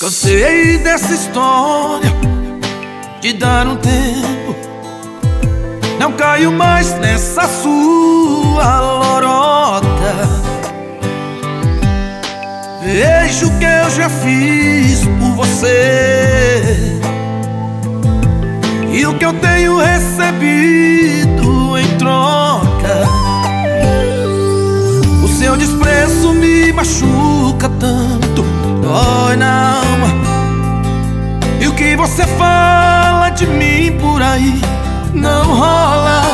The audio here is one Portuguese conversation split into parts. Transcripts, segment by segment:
Cansei dessa história de dar um tempo. Não caio mais nessa sua lorota. Vejo o que eu já fiz por você e o que eu tenho recebido em troca. O seu desprezo me machuca tanto, dói na alma. E o que você fala de mim por aí não rola.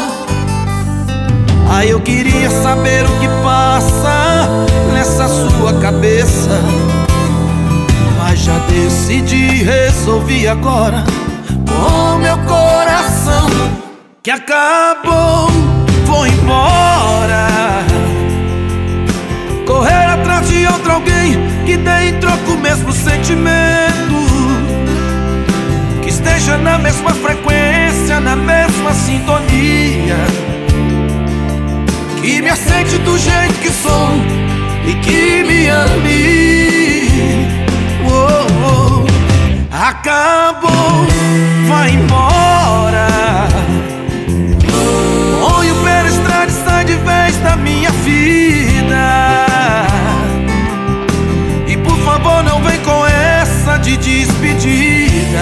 Aí eu queria saber o que passa nessa sua cabeça, mas já decidi, resolvi agora com meu coração que acabou, vou embora. Correr atrás de outro alguém que dê em troca o mesmo sentimento, que esteja na mesma frequência, na mesma sintonia, que me aceite do jeito que sou e que me ame. Oh, oh. Acabou, vai embora. Põe o pé na estrada e sai de vez da minha vida. E por favor não vem com essa de despedida.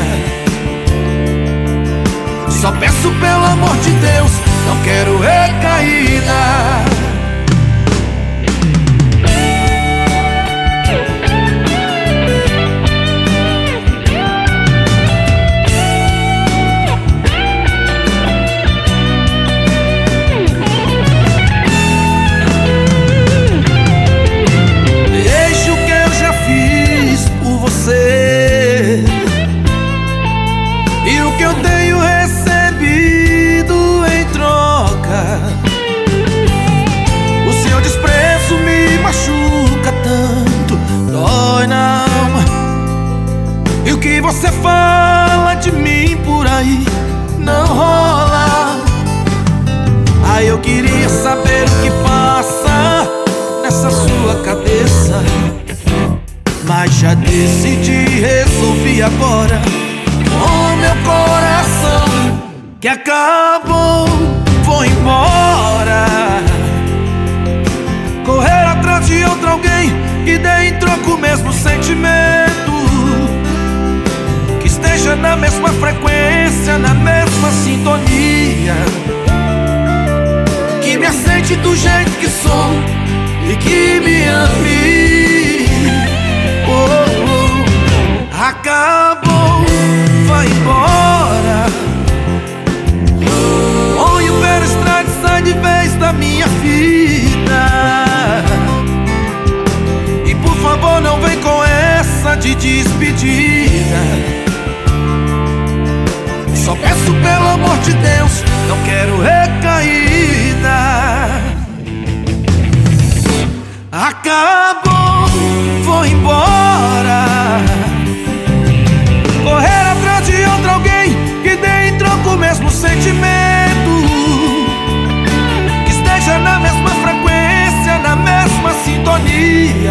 Só peço pelo amor de Deus, não quero recaída. Veja o que eu já fiz por você e o que eu tenho recebido em troca. O seu desprezo me machuca tanto, dói na alma. E o que você fala de mim por aí não rola. Aí eu queria saber o que passa nessa sua cabeça, mas já decidi, resolvi agora com meu coração que acabou, vou embora. Correr atrás de outro alguém que dê em troca o mesmo sentimento, que esteja na mesma frequência, na mesma sintonia, que me aceite do jeito que sou e que me ame. Oh, oh. Acabou, vai embora. Põe o pé na estrada e sai de vez da minha vida. E por favor não vem com essa de despedida. Só peço pelo amor de Deus, não quero recaída. Acabou, vou embora. Correr atrás de outro alguém que dê em troca o mesmo sentimento, que esteja na mesma frequência, na mesma sintonia,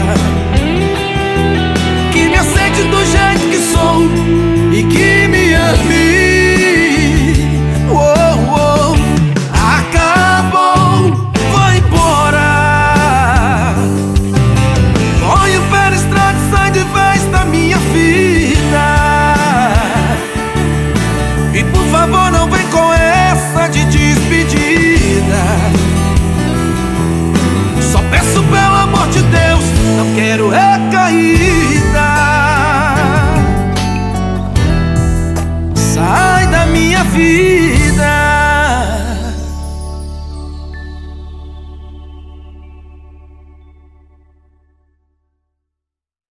que me aceite do jeito que sou e que me ame. Oh, oh. Acabou, vou embora. Põe o pé na estrada e sai de vez da minha vida. E por favor não vem com essa de despedida. Só peço pelo amor de Deus, não quero recaída. Sai da minha vida.